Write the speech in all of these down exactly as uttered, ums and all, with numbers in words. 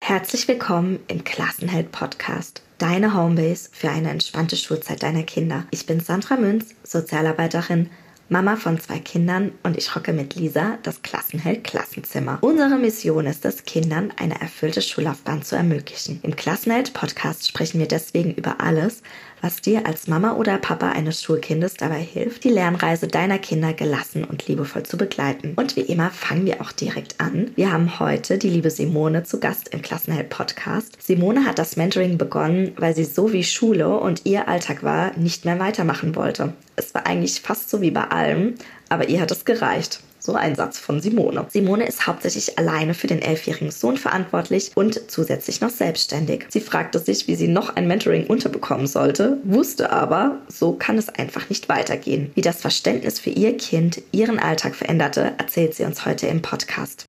Herzlich willkommen im Klassenheld-Podcast, deine Homebase für eine entspannte Schulzeit deiner Kinder. Ich bin Sandra Münz, Sozialarbeiterin, Mama von zwei Kindern und ich rocke mit Lisa das Klassenheld-Klassenzimmer. Unsere Mission ist es, Kindern eine erfüllte Schullaufbahn zu ermöglichen. Im Klassenheld-Podcast sprechen wir deswegen über alles, was dir als Mama oder Papa eines Schulkindes dabei hilft, die Lernreise deiner Kinder gelassen und liebevoll zu begleiten. Und wie immer fangen wir auch direkt an. Wir haben heute die liebe Simone zu Gast im Klassenheld-Podcast. Simone hat das Mentoring begonnen, weil sie so wie Schule und ihr Alltag war, nicht mehr weitermachen wollte. Es war eigentlich fast so wie bei allem, aber ihr hat es gereicht. So ein Satz von Simone. Simone ist hauptsächlich alleine für den elfjährigen Sohn verantwortlich und zusätzlich noch selbstständig. Sie fragte sich, wie sie noch ein Mentoring unterbekommen sollte, wusste aber, so kann es einfach nicht weitergehen. Wie das Verständnis für ihr Kind ihren Alltag veränderte, erzählt sie uns heute im Podcast.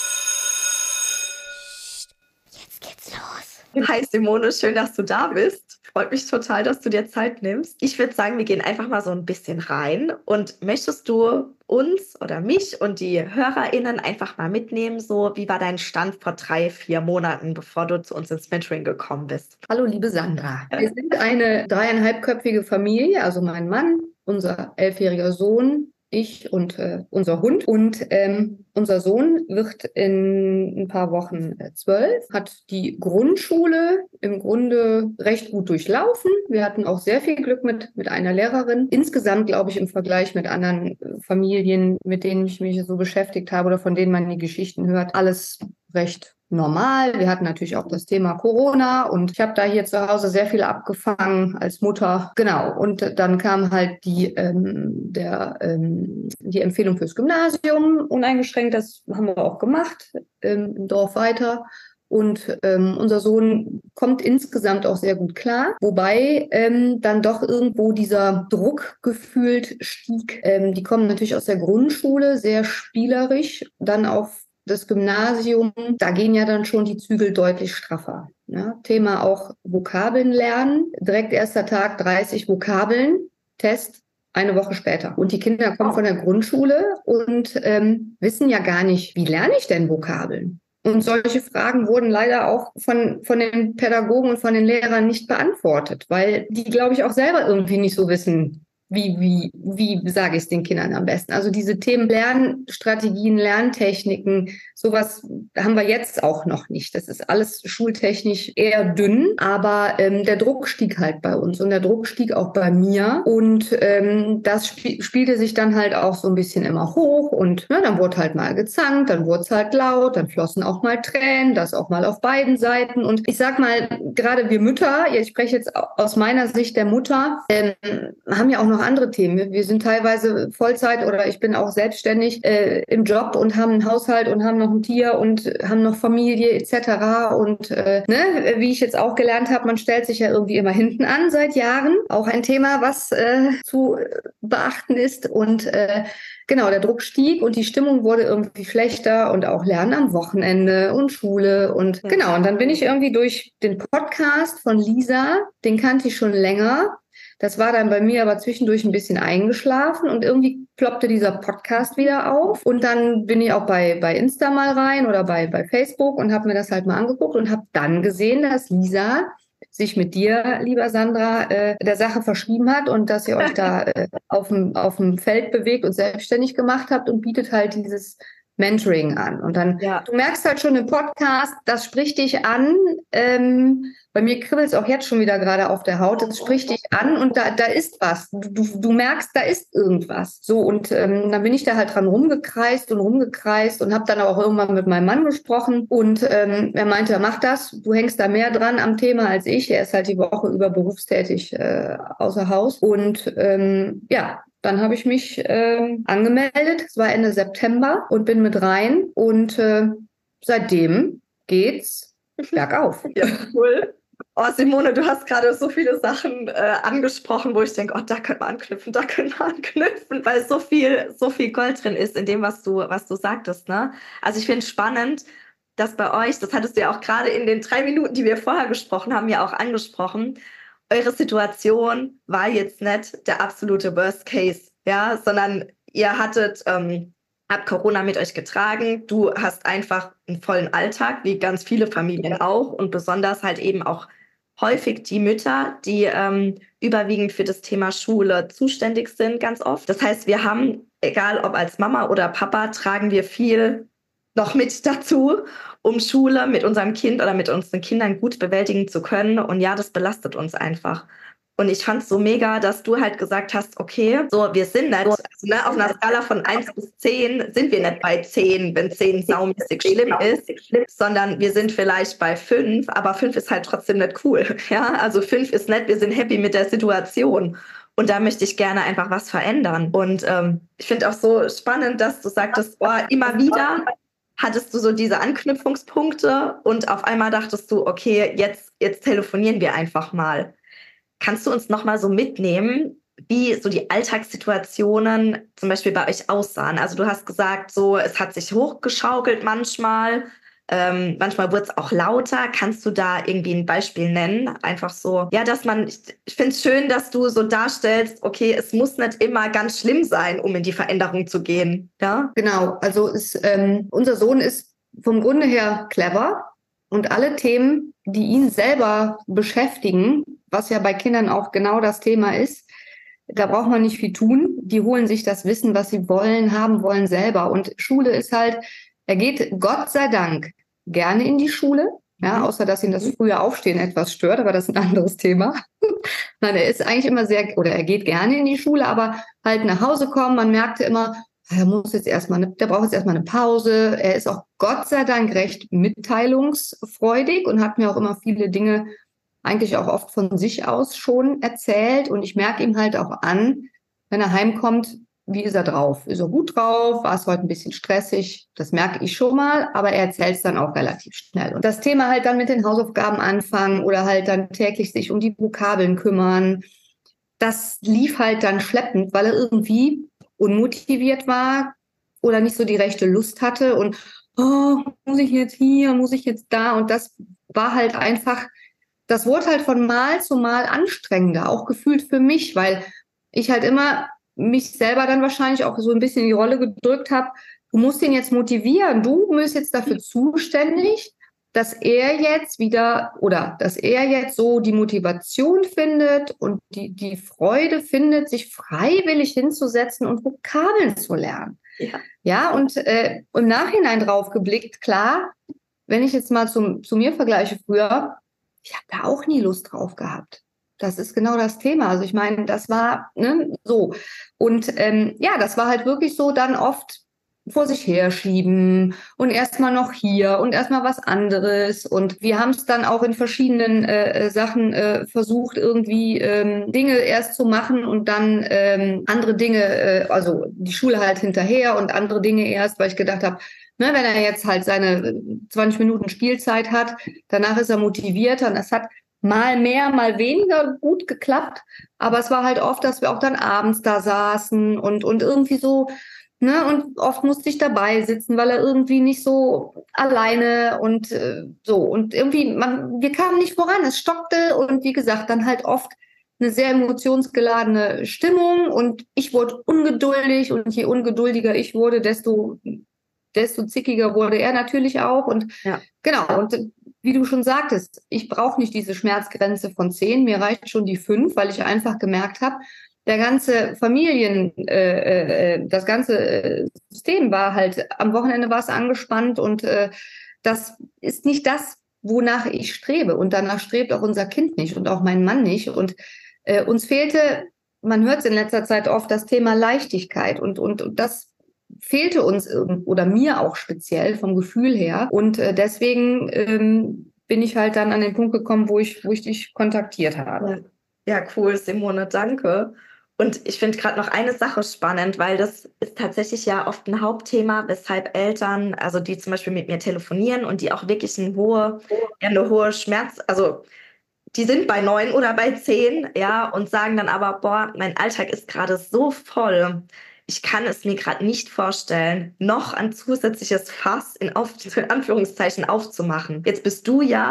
Jetzt geht's los. Hi Simone, schön, dass du da bist. Freut mich total, dass du dir Zeit nimmst. Ich würde sagen, wir gehen einfach mal so ein bisschen rein. Und möchtest du uns oder mich und die HörerInnen einfach mal mitnehmen, so wie war dein Stand vor drei, vier Monaten, bevor du zu uns ins Mentoring gekommen bist? Hallo, liebe Sandra. Wir sind eine dreieinhalbköpfige Familie, also mein Mann, unser elfjähriger Sohn, ich und äh, unser Hund. Und ähm, unser Sohn wird in ein paar Wochen äh, zwölf, hat die Grundschule im Grunde recht gut durchlaufen. Wir hatten auch sehr viel Glück mit, mit einer Lehrerin. Insgesamt, glaube ich, im Vergleich mit anderen äh, Familien, mit denen ich mich so beschäftigt habe oder von denen man die Geschichten hört, alles recht normal. Wir hatten natürlich auch das Thema Corona und ich habe da hier zu Hause sehr viel abgefangen als Mutter. Genau. Und dann kam halt die, ähm, der, ähm, die Empfehlung fürs Gymnasium uneingeschränkt. Das haben wir auch gemacht ähm, im Dorf weiter. Und ähm, unser Sohn kommt insgesamt auch sehr gut klar, wobei ähm, dann doch irgendwo dieser Druck gefühlt stieg. Ähm, die kommen natürlich aus der Grundschule, sehr spielerisch, dann auf das Gymnasium, da gehen ja dann schon die Zügel deutlich straffer. Ja, Thema auch Vokabeln lernen. Direkt erster Tag dreißig Vokabeln, Test eine Woche später. Und die Kinder kommen von der Grundschule und ähm, wissen ja gar nicht, wie lerne ich denn Vokabeln? Und solche Fragen wurden leider auch von, von den Pädagogen und von den Lehrern nicht beantwortet, weil die, glaube ich, auch selber irgendwie nicht so wissen, Wie, wie, wie sage ich es den Kindern am besten? Also diese Themen Lernstrategien, Lerntechniken, sowas haben wir jetzt auch noch nicht. Das ist alles schultechnisch eher dünn, aber ähm, der Druck stieg halt bei uns und der Druck stieg auch bei mir und ähm, das sp- spielte sich dann halt auch so ein bisschen immer hoch und ne, dann wurde halt mal gezankt, dann wurde es halt laut, dann flossen auch mal Tränen, das auch mal auf beiden Seiten und ich sag mal, gerade wir Mütter, ich spreche jetzt aus meiner Sicht der Mutter, ähm, haben ja auch noch andere Themen. Wir sind teilweise Vollzeit oder ich bin auch selbstständig äh, im Job und haben einen Haushalt und haben noch ein Tier und haben noch Familie et cetera. Und äh, ne, wie ich jetzt auch gelernt habe, man stellt sich ja irgendwie immer hinten an seit Jahren. Auch ein Thema, was äh, zu beachten ist. Und äh, genau, der Druck stieg und die Stimmung wurde irgendwie schlechter und auch Lernen am Wochenende und Schule. Und Ja. genau, und dann bin ich irgendwie durch den Podcast von Lisa, den kannte ich schon länger. Das war dann bei mir aber zwischendurch ein bisschen eingeschlafen und irgendwie ploppte dieser Podcast wieder auf. Und dann bin ich auch bei, bei Insta mal rein oder bei, bei Facebook und habe mir das halt mal angeguckt und habe dann gesehen, dass Lisa sich mit dir, lieber Sandra, äh, der Sache verschrieben hat und dass ihr euch da äh, auf dem, auf dem Feld bewegt und selbstständig gemacht habt und bietet halt dieses Mentoring an. Und dann, ja. Du merkst halt schon im Podcast, das spricht dich an. Ähm, bei mir kribbelt es auch jetzt schon wieder gerade auf der Haut. Das spricht dich an und da, da ist was. Du, du, du merkst, da ist irgendwas. So, und ähm, dann bin ich da halt dran rumgekreist und rumgekreist und habe dann auch irgendwann mit meinem Mann gesprochen. Und ähm, er meinte, mach das, du hängst da mehr dran am Thema als ich. Er ist halt die Woche über berufstätig äh, außer Haus. Und ähm, ja, dann habe ich mich äh, angemeldet, es war Ende September und bin mit rein und äh, seitdem geht's bergauf. Ja, cool. Oh, Simone, du hast gerade so viele Sachen äh, angesprochen, wo ich denke, oh, da können wir anknüpfen, da können wir anknüpfen, weil so viel, so viel Gold drin ist in dem, was du, was du sagtest, ne? Also ich finde es spannend, dass bei euch, das hattest du ja auch gerade in den drei Minuten, die wir vorher gesprochen haben, ja auch angesprochen, eure Situation war jetzt nicht der absolute Worst Case, ja, sondern ihr hattet ähm, hat Corona mit euch getragen. Du hast einfach einen vollen Alltag, wie ganz viele Familien auch und besonders halt eben auch häufig die Mütter, die ähm, überwiegend für das Thema Schule zuständig sind, ganz oft. Das heißt, wir haben, egal ob als Mama oder Papa, tragen wir viel noch mit dazu, um Schule mit unserem Kind oder mit unseren Kindern gut bewältigen zu können. Und ja, das belastet uns einfach. Und ich fand es so mega, dass du halt gesagt hast, okay, so, wir sind nicht, also, ne, auf einer Skala von eins bis zehn sind wir nicht bei zehn, wenn zehn saumäßig schlimm ist, sondern wir sind vielleicht bei fünf, aber fünf ist halt trotzdem nicht cool. Ja, also fünf ist nett, wir sind happy mit der Situation. Und da möchte ich gerne einfach was verändern. Und ähm, ich finde auch so spannend, dass du sagtest, oh, immer wieder hattest du so diese Anknüpfungspunkte und auf einmal dachtest du, okay, jetzt, jetzt telefonieren wir einfach mal. Kannst du uns noch mal so mitnehmen, wie so die Alltagssituationen zum Beispiel bei euch aussahen? Also du hast gesagt, so es hat sich hochgeschaukelt manchmal, ähm, manchmal wurde es auch lauter. Kannst du da irgendwie ein Beispiel nennen? Einfach so, ja, dass man, ich, ich finde es schön, dass du so darstellst, okay, es muss nicht immer ganz schlimm sein, um in die Veränderung zu gehen. Ja? Genau, also ist, ähm, unser Sohn ist vom Grunde her clever und alle Themen, die ihn selber beschäftigen, was ja bei Kindern auch genau das Thema ist, da braucht man nicht viel tun. Die holen sich das Wissen, was sie wollen, haben wollen selber. Und Schule ist halt, er geht Gott sei Dank gerne in die Schule, ja, außer dass ihn das frühe Aufstehen etwas stört, aber das ist ein anderes Thema. Nein, er ist eigentlich immer sehr, oder er geht gerne in die Schule, aber halt nach Hause kommen, man merkte immer, er muss jetzt erstmal, eine, der braucht jetzt erstmal eine Pause. Er ist auch Gott sei Dank recht mitteilungsfreudig und hat mir auch immer viele Dinge eigentlich auch oft von sich aus schon erzählt. Und ich merke ihm halt auch an, wenn er heimkommt, wie ist er drauf? Ist er gut drauf? War es heute ein bisschen stressig? Das merke ich schon mal, aber er erzählt es dann auch relativ schnell. Und das Thema halt dann mit den Hausaufgaben anfangen oder halt dann täglich sich um die Vokabeln kümmern, das lief halt dann schleppend, weil er irgendwie unmotiviert war oder nicht so die rechte Lust hatte und oh, muss ich jetzt hier, muss ich jetzt da? Und das war halt einfach, das wurde halt von Mal zu Mal anstrengender, auch gefühlt für mich, weil ich halt immer mich selber dann wahrscheinlich auch so ein bisschen in die Rolle gedrückt habe, du musst ihn jetzt motivieren, du bist jetzt dafür zuständig, dass er jetzt wieder oder dass er jetzt so die Motivation findet und die, die Freude findet, sich freiwillig hinzusetzen und Vokabeln zu lernen. Ja, ja und äh, im Nachhinein drauf geblickt, klar, wenn ich jetzt mal zum, zu mir vergleiche früher, ich habe da auch nie Lust drauf gehabt. Das ist genau das Thema. Also ich meine, das war ne, so. Und ähm, ja, das war halt wirklich so dann oft vor sich herschieben und erstmal noch hier und erstmal was anderes. Und wir haben es dann auch in verschiedenen äh, Sachen äh, versucht, irgendwie ähm, Dinge erst zu machen und dann ähm, andere Dinge, äh, also die Schule halt hinterher und andere Dinge erst, weil ich gedacht habe, ne, wenn er jetzt halt seine zwanzig Minuten Spielzeit hat, danach ist er motivierter und das hat mal mehr, mal weniger gut geklappt. Aber es war halt oft, dass wir auch dann abends da saßen und, und irgendwie so, ne, und oft musste ich dabei sitzen, weil er irgendwie nicht so alleine und äh, so. Und irgendwie, man, wir kamen nicht voran, es stockte und wie gesagt, dann halt oft eine sehr emotionsgeladene Stimmung und ich wurde ungeduldig und je ungeduldiger ich wurde, desto, desto zickiger wurde er natürlich auch. Und ja. Genau, und wie du schon sagtest, ich brauche nicht diese Schmerzgrenze von zehn, mir reicht schon die fünf, weil ich einfach gemerkt habe, der ganze Familien, äh, äh, das ganze äh, System war halt, am Wochenende war es angespannt und äh, das ist nicht das, wonach ich strebe und danach strebt auch unser Kind nicht und auch mein Mann nicht und äh, uns fehlte, man hört es in letzter Zeit oft, das Thema Leichtigkeit und, und, und das fehlte uns oder mir auch speziell vom Gefühl her und äh, deswegen ähm, bin ich halt dann an den Punkt gekommen, wo ich, wo ich dich kontaktiert habe. Ja, cool, Simone, danke. Und ich finde gerade noch eine Sache spannend, weil das ist tatsächlich ja oft ein Hauptthema, weshalb Eltern, also die zum Beispiel mit mir telefonieren und die auch wirklich eine hohe, ja, eine hohe Schmerz, also die sind bei neun oder bei zehn, ja, und sagen dann aber, boah, mein Alltag ist gerade so voll. Ich kann es mir gerade nicht vorstellen, noch ein zusätzliches Fass in, Auf, in Anführungszeichen aufzumachen. Jetzt bist du ja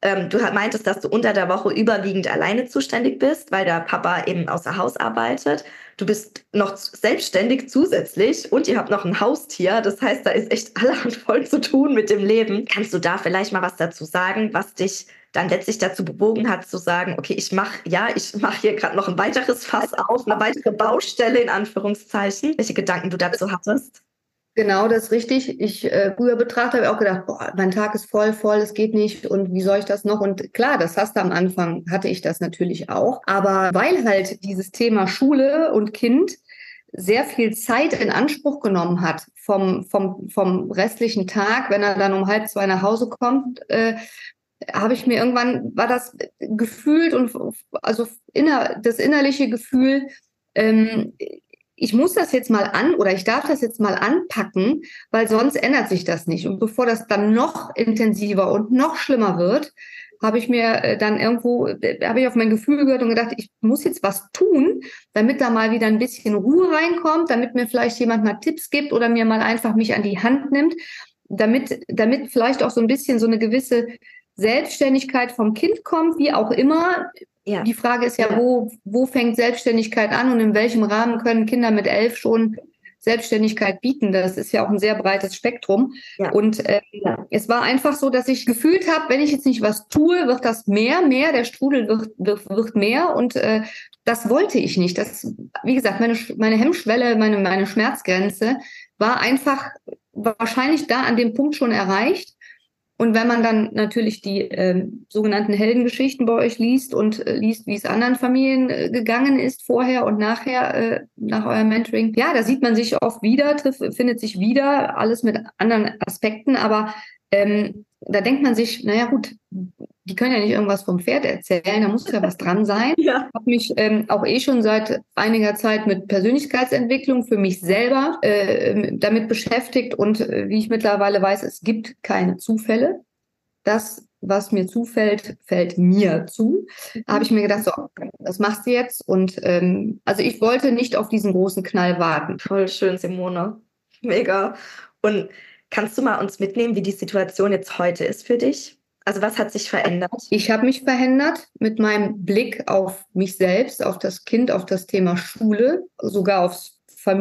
ähm, du meintest, dass du unter der Woche überwiegend alleine zuständig bist, weil der Papa eben außer Haus arbeitet. Du bist noch selbstständig zusätzlich und ihr habt noch ein Haustier. Das heißt, da ist echt allerhand voll zu tun mit dem Leben. Kannst du da vielleicht mal was dazu sagen, was dich dann letztlich dazu bewogen hat, zu sagen, okay, ich mache, ja, ich mache hier gerade noch ein weiteres Fass auf, eine weitere Baustelle in Anführungszeichen. Welche Gedanken du dazu hattest? Genau, das ist richtig. Ich äh, früher betrachtet habe ich auch gedacht, boah, mein Tag ist voll, voll, es geht nicht und wie soll ich das noch? Und klar, das hast du am Anfang, hatte ich das natürlich auch. Aber weil halt dieses Thema Schule und Kind sehr viel Zeit in Anspruch genommen hat vom, vom, vom restlichen Tag, wenn er dann um halb zwei nach Hause kommt, äh, habe ich mir irgendwann, war das gefühlt und also inner, das innerliche Gefühl, ähm, ich muss das jetzt mal an oder ich darf das jetzt mal anpacken, weil sonst ändert sich das nicht. Und bevor das dann noch intensiver und noch schlimmer wird, habe ich mir dann irgendwo, habe ich auf mein Gefühl gehört und gedacht, ich muss jetzt was tun, damit da mal wieder ein bisschen Ruhe reinkommt, damit mir vielleicht jemand mal Tipps gibt oder mir mal einfach mich an die Hand nimmt, damit, damit vielleicht auch so ein bisschen so eine gewisse Selbstständigkeit vom Kind kommt, wie auch immer. Ja. Die Frage ist ja, ja, wo, wo fängt Selbstständigkeit an und in welchem Rahmen können Kinder mit elf schon Selbstständigkeit bieten? Das ist ja auch ein sehr breites Spektrum. Ja. Und äh, ja. es war einfach so, dass ich gefühlt habe, wenn ich jetzt nicht was tue, wird das mehr, mehr, der Strudel wird, wird, wird mehr und äh, das wollte ich nicht. Das, wie gesagt, meine, meine Hemmschwelle, meine, meine Schmerzgrenze war einfach wahrscheinlich da an dem Punkt schon erreicht. Und wenn man dann natürlich die äh, sogenannten Heldengeschichten bei euch liest und äh, liest, wie es anderen Familien äh, gegangen ist, vorher und nachher, äh, nach eurem Mentoring, ja, da sieht man sich oft wieder, trifft, findet sich wieder, alles mit anderen Aspekten, aber ähm, da denkt man sich, naja gut, die können ja nicht irgendwas vom Pferd erzählen, da muss ja was dran sein. Ja. Ich habe mich ähm, auch eh schon seit einiger Zeit mit Persönlichkeitsentwicklung für mich selber äh, damit beschäftigt und äh, wie ich mittlerweile weiß, es gibt keine Zufälle. Das, was mir zufällt, fällt mir zu. Da habe ich mir gedacht, so, das machst du jetzt. Und ähm, also ich wollte nicht auf diesen großen Knall warten. Voll schön, Simone. Mega. Und kannst du mal uns mitnehmen, wie die Situation jetzt heute ist für dich? Also was hat sich verändert? Ich habe mich verändert mit meinem Blick auf mich selbst, auf das Kind, auf das Thema Schule, sogar aufs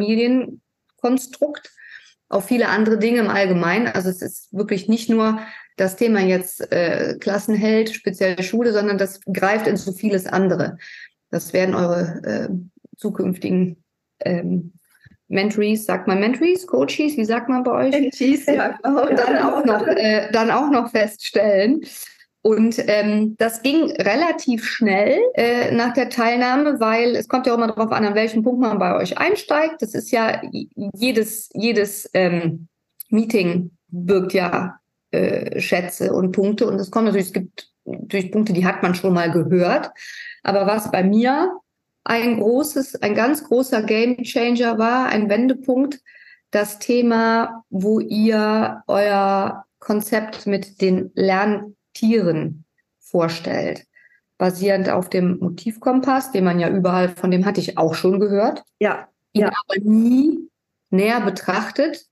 Familienkonstrukt, auf viele andere Dinge im Allgemeinen. Also es ist wirklich nicht nur das Thema jetzt äh, Klassenheld, speziell Schule, sondern das greift in so vieles andere. Das werden eure äh, zukünftigen ähm, Mentorees, sagt man Mentorees, Coaches, wie sagt man bei euch? Mentees, ja. Und dann auch noch, äh, dann auch noch feststellen. Und ähm, das ging relativ schnell äh, nach der Teilnahme, weil es kommt ja auch immer darauf an, an welchem Punkt man bei euch einsteigt. Das ist ja jedes, jedes ähm, Meeting birgt ja äh, Schätze und Punkte. Und es kommt natürlich, es gibt natürlich Punkte, die hat man schon mal gehört. Aber was bei mir ein großes, ein ganz großer Gamechanger war, ein Wendepunkt, das Thema, wo ihr euer Konzept mit den Lerntieren vorstellt, basierend auf dem Motivkompass, den man ja überall, von dem hatte ich auch schon gehört, ja, ihn ja. aber nie näher betrachtet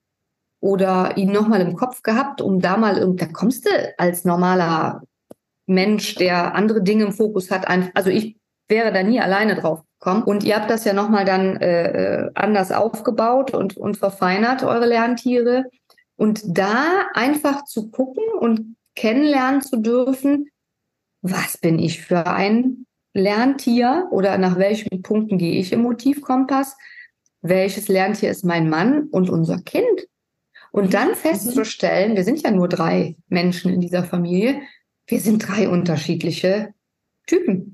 oder ihn nochmal im Kopf gehabt, um da mal, da kommst du als normaler Mensch, der andere Dinge im Fokus hat, einfach, also ich wäre da nie alleine drauf gekommen. Und ihr habt das ja nochmal dann äh, anders aufgebaut und, und verfeinert, eure Lerntiere. Und da einfach zu gucken und kennenlernen zu dürfen, was bin ich für ein Lerntier oder nach welchen Punkten gehe ich im Motivkompass, welches Lerntier ist mein Mann und unser Kind. Und dann festzustellen, wir sind ja nur drei Menschen in dieser Familie, wir sind drei unterschiedliche Typen.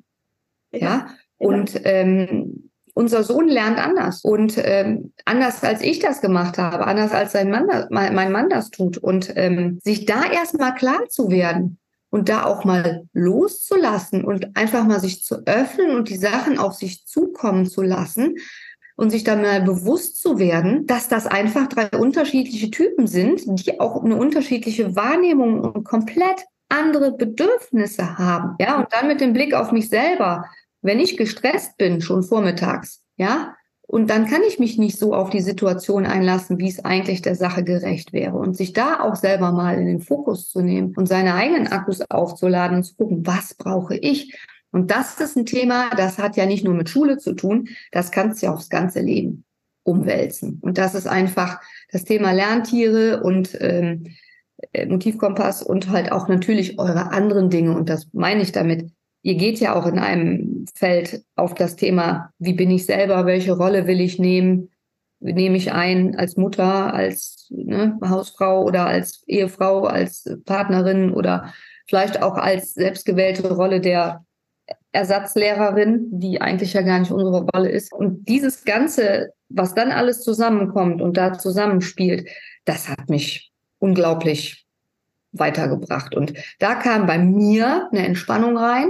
Ja, und ähm, unser Sohn lernt anders und ähm, anders als ich das gemacht habe, anders als sein Mann, mein, mein Mann das tut und ähm, sich da erstmal klar zu werden und da auch mal loszulassen und einfach mal sich zu öffnen und die Sachen auf sich zukommen zu lassen und sich dann mal bewusst zu werden, dass das einfach drei unterschiedliche Typen sind, die auch eine unterschiedliche Wahrnehmung und komplett andere Bedürfnisse haben. Ja, und dann mit dem Blick auf mich selber, wenn ich gestresst bin, schon vormittags, ja, Und dann kann ich mich nicht so auf die Situation einlassen, wie es eigentlich der Sache gerecht wäre. Und sich da auch selber mal in den Fokus zu nehmen und seine eigenen Akkus aufzuladen und zu gucken, was brauche ich? Und das ist ein Thema, das hat ja nicht nur mit Schule zu tun, das kannst du ja aufs ganze Leben umwälzen. Und das ist einfach das Thema Lerntiere und ähm, Motivkompass und halt auch natürlich eure anderen Dinge. Und das meine ich damit. Ihr geht ja auch in einem Feld auf das Thema, wie bin ich selber, welche Rolle will ich nehmen? Nehme ich ein als Mutter, als ne, Hausfrau oder als Ehefrau, als Partnerin oder vielleicht auch als selbstgewählte Rolle der Ersatzlehrerin, die eigentlich ja gar nicht unsere Rolle ist. Und dieses Ganze, was dann alles zusammenkommt und da zusammenspielt, das hat mich unglaublich weitergebracht. Und da kam bei mir eine Entspannung rein.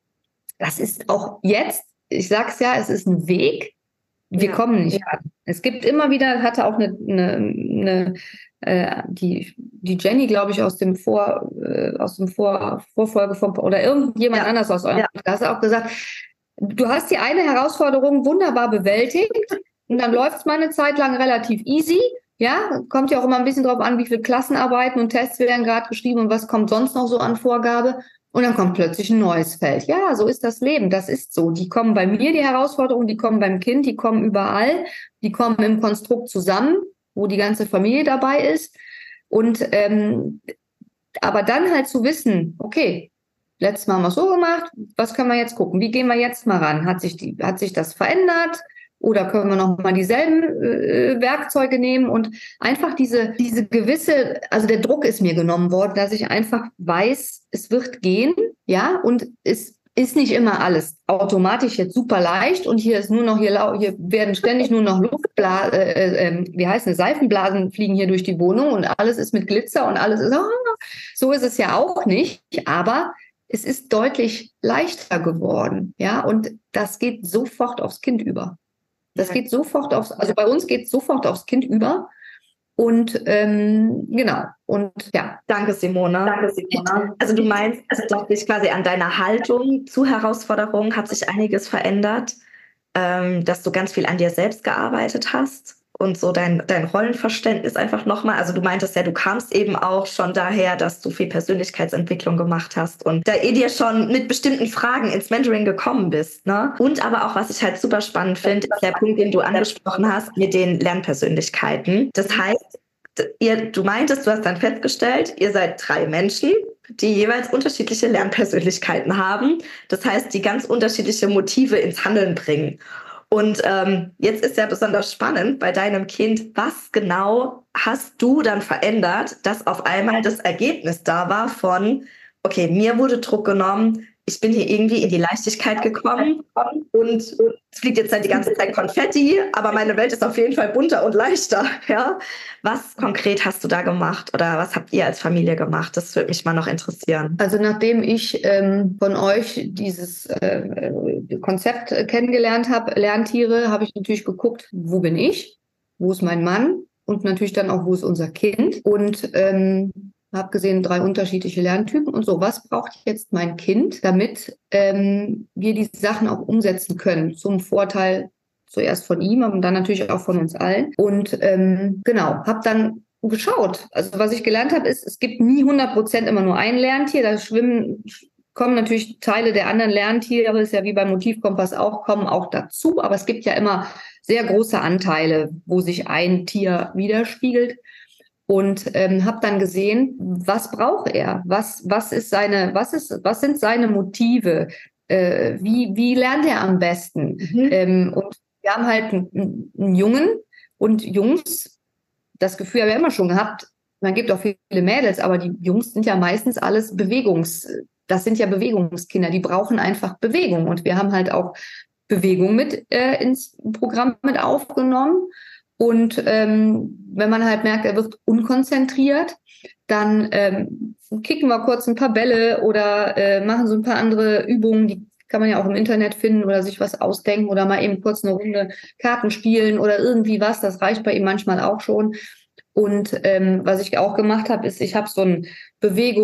Das ist auch jetzt, ich sag's ja, es ist ein Weg. Wir ja. kommen nicht an. Es gibt immer wieder, hatte auch eine, eine, eine äh, die, die Jenny, glaube ich, aus dem Vor, äh, aus dem Vor, Vorfolge von, oder irgendjemand ja. anders aus eurem ja. Podcast auch gesagt, du hast die eine Herausforderung wunderbar bewältigt und dann läuft es mal eine Zeit lang relativ easy. Ja, kommt ja auch immer ein bisschen drauf an, wie viele Klassenarbeiten und Tests werden gerade geschrieben und was kommt sonst noch so an Vorgabe. Und dann kommt plötzlich ein neues Feld. Ja, so ist das Leben. Das ist so. Die kommen bei mir, die Herausforderungen, die kommen beim Kind, die kommen überall. Die kommen im Konstrukt zusammen, wo die ganze Familie dabei ist. Und ähm, aber dann halt zu wissen, okay, letztes Mal haben wir es so gemacht, was können wir jetzt gucken? Wie gehen wir jetzt mal ran? Hat sich die, hat sich das verändert? Oder können wir noch mal dieselben äh, Werkzeuge nehmen und einfach diese, diese gewisse, also der Druck ist mir genommen worden, dass ich einfach weiß, es wird gehen, ja, und es ist nicht immer alles automatisch jetzt super leicht und hier ist nur noch, hier, hier werden ständig nur noch Luftblasen, äh, äh, wie heißt es, Seifenblasen fliegen hier durch die Wohnung und alles ist mit Glitzer und alles ist, oh, so ist es ja auch nicht, aber es ist deutlich leichter geworden, ja, und das geht sofort aufs Kind über. Das geht sofort aufs, also bei uns geht es sofort aufs Kind über. Und ähm, genau. Und ja. Danke, Simone. Danke, Simone. Also du meinst, also glaube ich, quasi an deiner Haltung zu Herausforderungen hat sich einiges verändert, ähm, dass du ganz viel an dir selbst gearbeitet hast und so dein, dein Rollenverständnis einfach nochmal. Also du meintest ja, du kamst eben auch schon daher, dass du viel Persönlichkeitsentwicklung gemacht hast und da eh dir schon mit bestimmten Fragen ins Mentoring gekommen bist, ne? Und aber auch, was ich halt super spannend finde, ist der Punkt, den du angesprochen hast mit den Lernpersönlichkeiten. Das heißt, ihr, du meintest, du hast dann festgestellt, ihr seid drei Menschen, die jeweils unterschiedliche Lernpersönlichkeiten haben. Das heißt, die ganz unterschiedliche Motive ins Handeln bringen. Und ähm, jetzt ist ja besonders spannend bei deinem Kind, was genau hast du dann verändert, dass auf einmal das Ergebnis da war von, okay, mir wurde Druck genommen, ich bin hier irgendwie in die Leichtigkeit gekommen und es fliegt jetzt halt die ganze Zeit Konfetti, aber meine Welt ist auf jeden Fall bunter und leichter. Ja? Was konkret hast du da gemacht oder was habt ihr als Familie gemacht? Das würde mich mal noch interessieren. Also nachdem ich ähm, von euch dieses äh, Konzept kennengelernt habe, Lerntiere, habe ich natürlich geguckt, wo bin ich, wo ist mein Mann und natürlich dann auch, wo ist unser Kind und ähm, habe gesehen, drei unterschiedliche Lerntypen und so. Was braucht jetzt mein Kind, damit ähm, wir die Sachen auch umsetzen können, zum Vorteil zuerst von ihm, aber dann natürlich auch von uns allen. Und ähm, genau, habe dann geschaut. Also was ich gelernt habe, ist, es gibt nie hundert Prozent immer nur ein Lerntier. Da schwimmen, kommen natürlich Teile der anderen Lerntiere, ist ja wie beim Motivkompass auch, kommen auch dazu. Aber es gibt ja immer sehr große Anteile, wo sich ein Tier widerspiegelt. Und ähm, habe dann gesehen, was braucht er? Was was ist seine was ist was sind seine Motive? Äh, wie wie lernt er am besten? Mhm. Ähm, und wir haben halt einen, einen Jungen und Jungs. Das Gefühl habe ich immer schon gehabt. Man gibt auch viele Mädels, aber die Jungs sind ja meistens alles Bewegungs. Das sind ja Bewegungskinder. Die brauchen einfach Bewegung und wir haben halt auch Bewegung mit äh, ins Programm mit aufgenommen. Und ähm, wenn man halt merkt, er wird unkonzentriert, dann ähm, kicken wir kurz ein paar Bälle oder äh, machen so ein paar andere Übungen, die kann man ja auch im Internet finden oder sich was ausdenken oder mal eben kurz eine Runde Karten spielen oder irgendwie was. Das reicht bei ihm manchmal auch schon. Und ähm, was ich auch gemacht habe, ist, ich habe so einen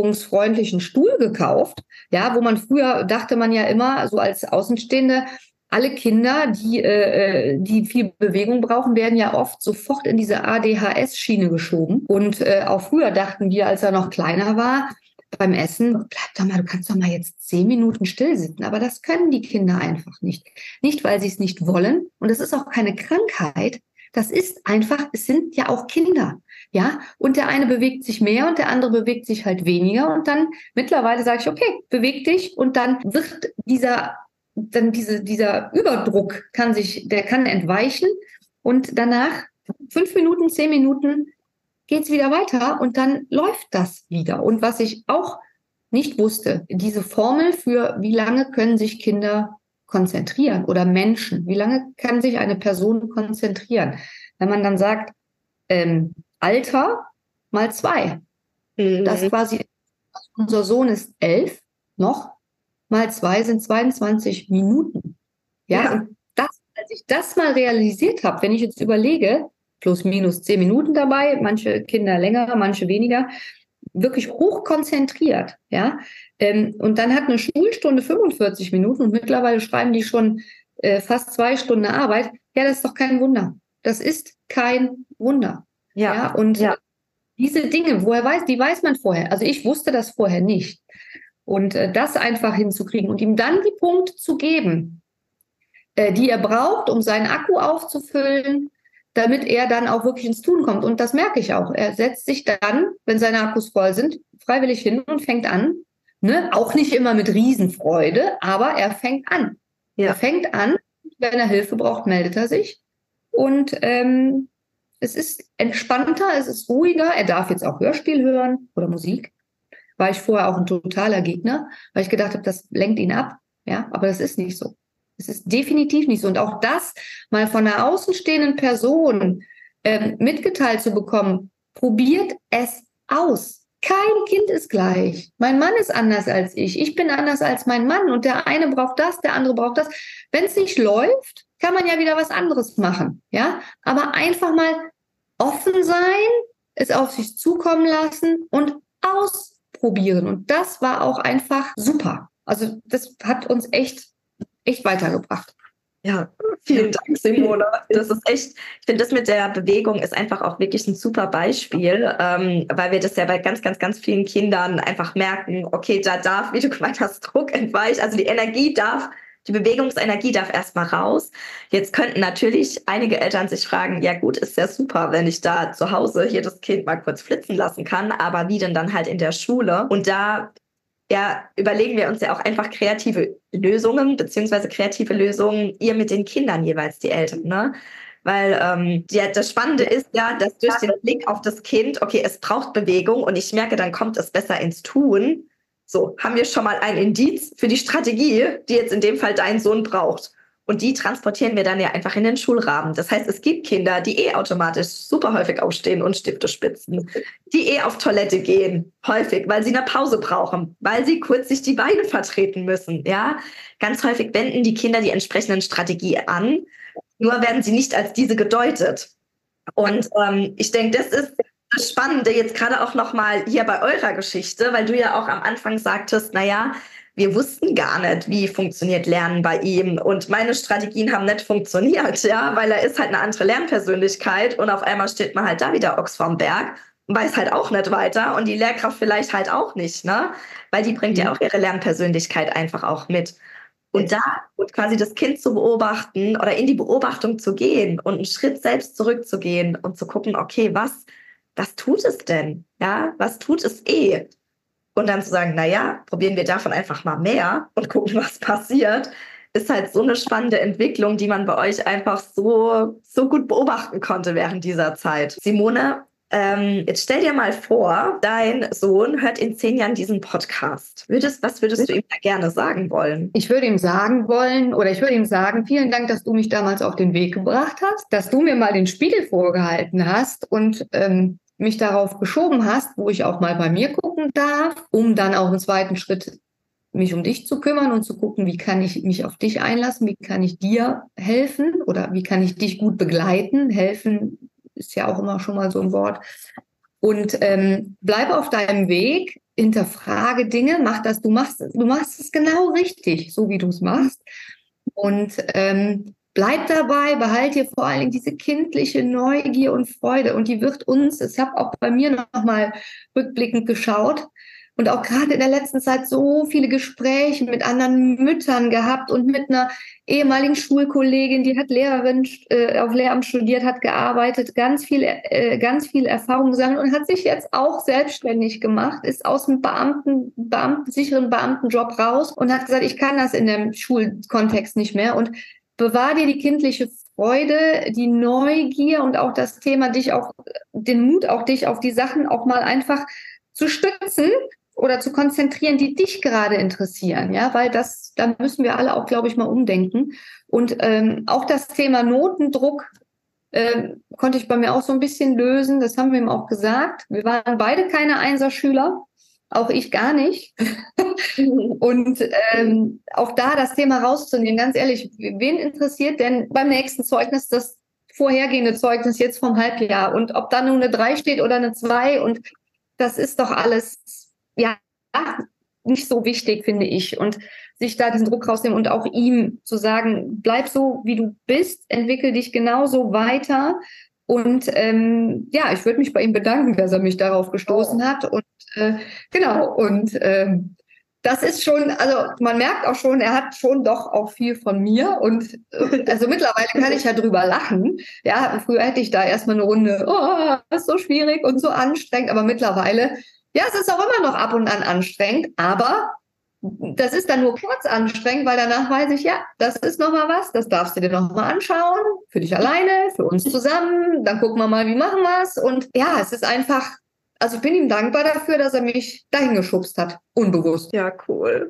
bewegungsfreundlichen Stuhl gekauft, ja, wo man früher dachte man ja immer, so als Außenstehende, alle Kinder, die, äh, die viel Bewegung brauchen, werden ja oft sofort in diese A D H S-Schiene geschoben. Und äh, auch früher dachten wir, als er noch kleiner war, beim Essen, bleib doch mal, du kannst doch mal jetzt zehn Minuten still sitzen. Aber das können die Kinder einfach nicht. Nicht, weil sie es nicht wollen. Und es ist auch keine Krankheit. Das ist einfach, es sind ja auch Kinder. Ja, und der eine bewegt sich mehr und der andere bewegt sich halt weniger. Und dann mittlerweile sage ich, okay, beweg dich. Und dann wird dieser, dann diese, dieser Überdruck kann sich, der kann entweichen. Und danach, fünf Minuten, zehn Minuten, geht es wieder weiter und dann läuft das wieder. Und was ich auch nicht wusste, diese Formel für wie lange können sich Kinder konzentrieren oder Menschen, wie lange kann sich eine Person konzentrieren? Wenn man dann sagt, ähm, Alter mal zwei, mhm. das quasi, unser Sohn ist elf noch, mal zwei sind zweiundzwanzig Minuten. Ja, ja. Und das, als ich das mal realisiert habe, wenn ich jetzt überlege, plus minus zehn Minuten dabei, manche Kinder länger, manche weniger, wirklich hoch konzentriert, ja. Ähm, und dann hat eine Schulstunde fünfundvierzig Minuten und mittlerweile schreiben die schon äh, fast zwei Stunden Arbeit. Ja, das ist doch kein Wunder. Das ist kein Wunder. Ja. ja? Und ja. diese Dinge, woher weiß, die weiß man vorher. Also ich wusste das vorher nicht. Und äh, das einfach hinzukriegen und ihm dann die Punkte zu geben, äh, die er braucht, um seinen Akku aufzufüllen, damit er dann auch wirklich ins Tun kommt. Und das merke ich auch. Er setzt sich dann, wenn seine Akkus voll sind, freiwillig hin und fängt an. Ne? Auch nicht immer mit Riesenfreude, aber er fängt an. Ja. Er fängt an, wenn er Hilfe braucht, meldet er sich. Und ähm, es ist entspannter, es ist ruhiger. Er darf jetzt auch Hörspiel hören oder Musik. War ich vorher auch ein totaler Gegner, weil ich gedacht habe, das lenkt ihn ab. Ja, aber das ist nicht so. Es ist definitiv nicht so. Und auch das mal von einer außenstehenden Person ähm, mitgeteilt zu bekommen, probiert es aus. Kein Kind ist gleich. Mein Mann ist anders als ich. Ich bin anders als mein Mann. Und der eine braucht das, der andere braucht das. Wenn es nicht läuft, kann man ja wieder was anderes machen. Ja, aber einfach mal offen sein, es auf sich zukommen lassen und ausprobieren. Und das war auch einfach super. Also das hat uns echt echt weitergebracht. Ja, vielen Dank, Simone. Das ist echt, ich finde, das mit der Bewegung ist einfach auch wirklich ein super Beispiel, ähm, weil wir das ja bei ganz, ganz, ganz vielen Kindern einfach merken, okay, da darf, wie du gemeint hast, Druck entweichen, also die Energie darf, die Bewegungsenergie darf erstmal raus. Jetzt könnten natürlich einige Eltern sich fragen, ja gut, ist ja super, wenn ich da zu Hause hier das Kind mal kurz flitzen lassen kann, aber wie denn dann halt in der Schule? Und da ja, überlegen wir uns ja auch einfach kreative Lösungen, beziehungsweise kreative Lösungen, ihr mit den Kindern jeweils, die Eltern, ne? Weil ähm, die, das Spannende ist ja, dass durch den Blick auf das Kind, okay, es braucht Bewegung und ich merke, dann kommt es besser ins Tun. So, haben wir schon mal ein Indiz für die Strategie, die jetzt in dem Fall dein Sohn braucht. Und die transportieren wir dann ja einfach in den Schulrahmen. Das heißt, es gibt Kinder, die eh automatisch super häufig aufstehen und Stifte spitzen, die eh auf Toilette gehen, häufig, weil sie eine Pause brauchen, weil sie kurz sich die Beine vertreten müssen. Ja, ganz häufig wenden die Kinder die entsprechenden Strategien an, nur werden sie nicht als diese gedeutet. Und ähm, ich denke, das ist das Spannende jetzt gerade auch nochmal hier bei eurer Geschichte, weil du ja auch am Anfang sagtest, naja, wir wussten gar nicht, wie funktioniert Lernen bei ihm. Und meine Strategien haben nicht funktioniert, ja, weil er ist halt eine andere Lernpersönlichkeit und auf einmal steht man halt da wieder Ochs vorm Berg und weiß halt auch nicht weiter und die Lehrkraft vielleicht halt auch nicht, ne? Weil die bringt mhm. ja auch ihre Lernpersönlichkeit einfach auch mit. Und da und quasi das Kind zu beobachten oder in die Beobachtung zu gehen und einen Schritt selbst zurückzugehen und zu gucken, okay, was, was tut es denn? Ja, was tut es eh? Und dann zu sagen, naja, probieren wir davon einfach mal mehr und gucken, was passiert, ist halt so eine spannende Entwicklung, die man bei euch einfach so, so gut beobachten konnte während dieser Zeit. Simone, ähm, jetzt stell dir mal vor, dein Sohn hört in zehn Jahren diesen Podcast. Würdest, was würdest du ihm da gerne sagen wollen? Ich würde ihm sagen wollen, oder ich würde ihm sagen, vielen Dank, dass du mich damals auf den Weg gebracht hast, dass du mir mal den Spiegel vorgehalten hast und ähm, mich darauf geschoben hast, wo ich auch mal bei mir gucken darf, um dann auch im zweiten Schritt mich um dich zu kümmern und zu gucken, wie kann ich mich auf dich einlassen, wie kann ich dir helfen oder wie kann ich dich gut begleiten. Helfen ist ja auch immer schon mal so ein Wort. Und ähm, bleib auf deinem Weg, hinterfrage Dinge, mach das, du machst, du machst es genau richtig, so wie du es machst. Und ähm, bleib dabei, behalt dir vor allen Dingen diese kindliche Neugier und Freude. Und die wird uns, ich habe auch bei mir nochmal rückblickend geschaut und auch gerade in der letzten Zeit so viele Gespräche mit anderen Müttern gehabt und mit einer ehemaligen Schulkollegin, die hat Lehrerin äh, auf Lehramt studiert, hat gearbeitet, ganz viel, äh, ganz viel Erfahrung gesammelt und hat sich jetzt auch selbstständig gemacht, ist aus dem Beamten, Beamten, sicheren Beamtenjob raus und hat gesagt, ich kann das in dem Schulkontext nicht mehr. Und bewahr dir die kindliche Freude, die Neugier und auch das Thema, dich auch, den Mut, auch dich auf die Sachen auch mal einfach zu stützen oder zu konzentrieren, die dich gerade interessieren, ja, weil das, da müssen wir alle auch, glaube ich, mal umdenken. Und ähm, auch das Thema Notendruck ähm, konnte ich bei mir auch so ein bisschen lösen. Das haben wir ihm auch gesagt. Wir waren beide keine Einserschüler, auch ich gar nicht. Und ähm, auch da das Thema rauszunehmen, ganz ehrlich, wen interessiert denn beim nächsten Zeugnis das vorhergehende Zeugnis jetzt vom Halbjahr? Und ob da nur eine drei steht oder eine zwei, und das ist doch alles, ja, nicht so wichtig, finde ich. Und sich da diesen Druck rausnehmen und auch ihm zu sagen, bleib so, wie du bist, entwickel dich genauso weiter. Und ähm, ja, ich würde mich bei ihm bedanken, dass er mich darauf gestoßen hat. Und äh, genau, und ähm, das ist schon, also man merkt auch schon, er hat schon doch auch viel von mir. Und äh, also mittlerweile kann ich ja drüber lachen. Ja, früher hätte ich da erstmal eine Runde, oh, das ist so schwierig und so anstrengend. Aber mittlerweile, ja, es ist auch immer noch ab und an anstrengend, aber das ist dann nur kurz anstrengend, weil danach weiß ich, ja, das ist nochmal was, das darfst du dir nochmal anschauen, für dich alleine, für uns zusammen, dann gucken wir mal, wie machen wir es. Und ja, es ist einfach, also ich bin ihm dankbar dafür, dass er mich dahin geschubst hat, unbewusst. Ja, cool.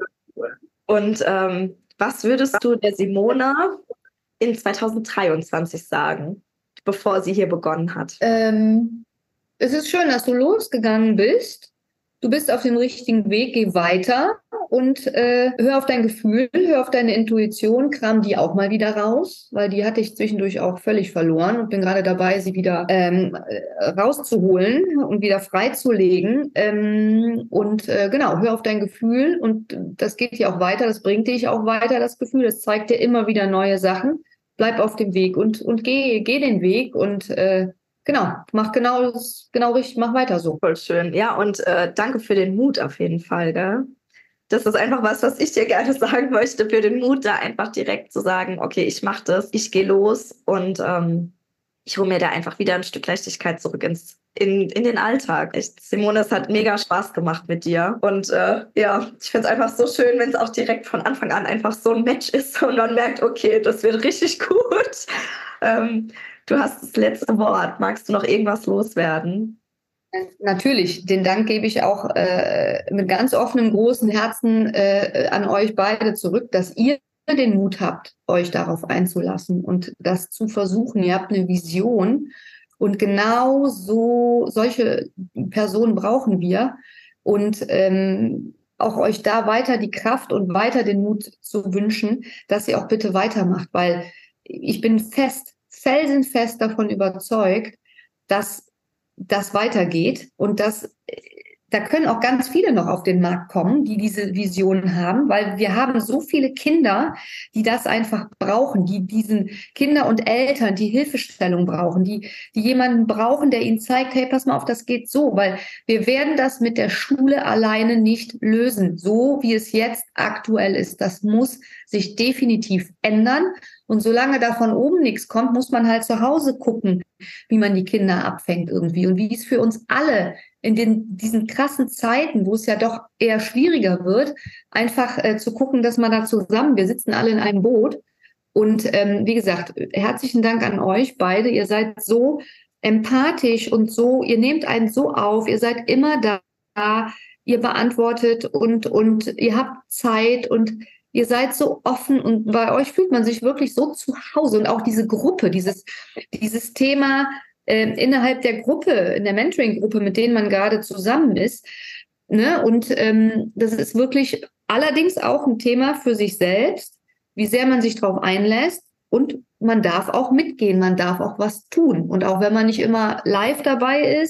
Und ähm, was würdest du der Simona in zwanzig dreiundzwanzig sagen, bevor sie hier begonnen hat? Ähm, es ist schön, dass du losgegangen bist. Du bist auf dem richtigen Weg, geh weiter und äh, hör auf dein Gefühl, hör auf deine Intuition, kram die auch mal wieder raus, weil die hatte ich zwischendurch auch völlig verloren und bin gerade dabei, sie wieder ähm, rauszuholen und wieder freizulegen. Ähm, und äh, genau, hör auf dein Gefühl und das geht dir auch weiter, das bringt dich auch weiter, das Gefühl, das zeigt dir immer wieder neue Sachen. Bleib auf dem Weg und, und geh, geh den Weg und äh, genau, mach genau, genau richtig, mach weiter so. Voll schön. Ja, und äh, danke für den Mut auf jeden Fall, gell? Das ist einfach was, was ich dir gerne sagen möchte, für den Mut, da einfach direkt zu sagen, okay, ich mache das, ich gehe los und ähm, ich hole mir da einfach wieder ein Stück Leichtigkeit zurück ins, in, in den Alltag. Echt, Simone, es hat mega Spaß gemacht mit dir. Und äh, ja, ich finde es einfach so schön, wenn es auch direkt von Anfang an einfach so ein Match ist und man merkt, okay, das wird richtig gut. Ähm, du hast das letzte Wort. Magst du noch irgendwas loswerden? Natürlich, den Dank gebe ich auch äh, mit ganz offenem, großen Herzen äh, an euch beide zurück, dass ihr den Mut habt, euch darauf einzulassen und das zu versuchen. Ihr habt eine Vision und genau so solche Personen brauchen wir und ähm, auch euch da weiter die Kraft und weiter den Mut zu wünschen, dass ihr auch bitte weitermacht, weil ich bin fest, felsenfest davon überzeugt, dass das weitergeht und dass da können auch ganz viele noch auf den Markt kommen, die diese Vision haben, weil wir haben so viele Kinder, die das einfach brauchen, die diesen Kinder und Eltern die Hilfestellung brauchen, die, die jemanden brauchen, der ihnen zeigt, hey, pass mal auf, das geht so, weil wir werden das mit der Schule alleine nicht lösen, so wie es jetzt aktuell ist. Das muss sich definitiv ändern. Und solange da von oben nichts kommt, muss man halt zu Hause gucken, wie man die Kinder abfängt irgendwie und wie es für uns alle in den, diesen krassen Zeiten, wo es ja doch eher schwieriger wird, einfach äh, zu gucken, dass man da zusammen, wir sitzen alle in einem Boot. Und ähm, wie gesagt, herzlichen Dank an euch beide. Ihr seid so empathisch und so, ihr nehmt einen so auf, ihr seid immer da, ihr beantwortet und, und ihr habt Zeit und ihr seid so offen und bei euch fühlt man sich wirklich so zu Hause und auch diese Gruppe, dieses, dieses Thema äh, innerhalb der Gruppe, in der Mentoring-Gruppe, mit denen man gerade zusammen ist. Ne? Und ähm, das ist wirklich allerdings auch ein Thema für sich selbst, wie sehr man sich darauf einlässt und man darf auch mitgehen, man darf auch was tun. Und auch wenn man nicht immer live dabei ist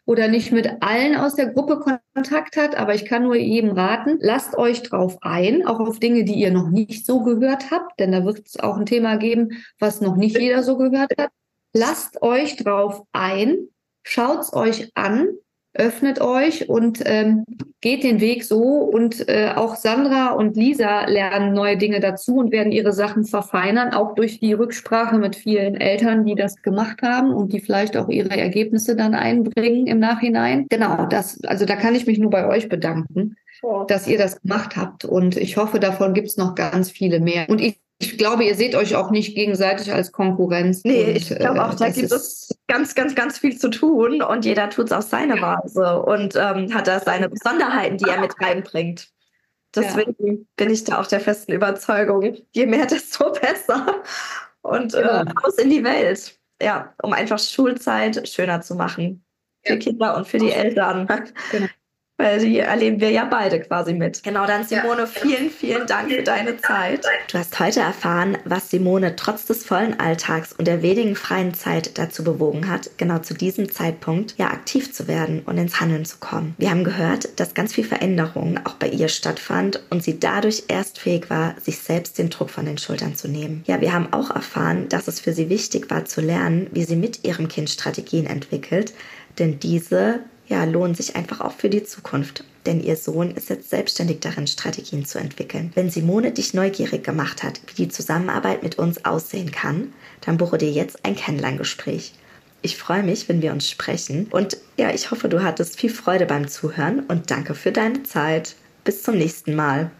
oder nicht mit allen aus der Gruppe Kontakt hat, aber ich kann nur jedem raten, lasst euch drauf ein, auch auf Dinge, die ihr noch nicht so gehört habt, denn da wird es auch ein Thema geben, was noch nicht jeder so gehört hat. Lasst euch drauf ein, schaut's euch an, öffnet euch und ähm, geht den Weg so. Und äh, auch Sandra und Lisa lernen neue Dinge dazu und werden ihre Sachen verfeinern, auch durch die Rücksprache mit vielen Eltern, die das gemacht haben und die vielleicht auch ihre Ergebnisse dann einbringen im Nachhinein. Genau, das, also da kann ich mich nur bei euch bedanken, oh, dass ihr das gemacht habt. Und ich hoffe, davon gibt's noch ganz viele mehr. Und ich Ich glaube, ihr seht euch auch nicht gegenseitig als Konkurrenz. Nee, und, ich glaube auch, äh, da gibt es ganz, ganz, ganz viel zu tun und jeder tut es auf seine ja. Weise und ähm, hat da seine Besonderheiten, die er mit reinbringt. Deswegen ja. bin ich da auch der festen Überzeugung, je mehr, desto besser. Und Genau. äh, raus in die Welt. Ja, um einfach Schulzeit schöner zu machen. Für ja. Kinder und für die Eltern. Genau. Weil die erleben wir ja beide quasi mit. Genau, dann Simone, ja. vielen, vielen Dank für deine Zeit. Du hast heute erfahren, was Simone trotz des vollen Alltags und der wenigen freien Zeit dazu bewogen hat, genau zu diesem Zeitpunkt ja aktiv zu werden und ins Handeln zu kommen. Wir haben gehört, dass ganz viel Veränderung auch bei ihr stattfand und sie dadurch erst fähig war, sich selbst den Druck von den Schultern zu nehmen. Ja, wir haben auch erfahren, dass es für sie wichtig war zu lernen, wie sie mit ihrem Kind Strategien entwickelt, denn diese ja, lohnen sich einfach auch für die Zukunft. Denn ihr Sohn ist jetzt selbstständig darin, Strategien zu entwickeln. Wenn Simone dich neugierig gemacht hat, wie die Zusammenarbeit mit uns aussehen kann, dann buche dir jetzt ein Kennenlerngespräch. Ich freue mich, wenn wir uns sprechen. Und ja, ich hoffe, du hattest viel Freude beim Zuhören und danke für deine Zeit. Bis zum nächsten Mal.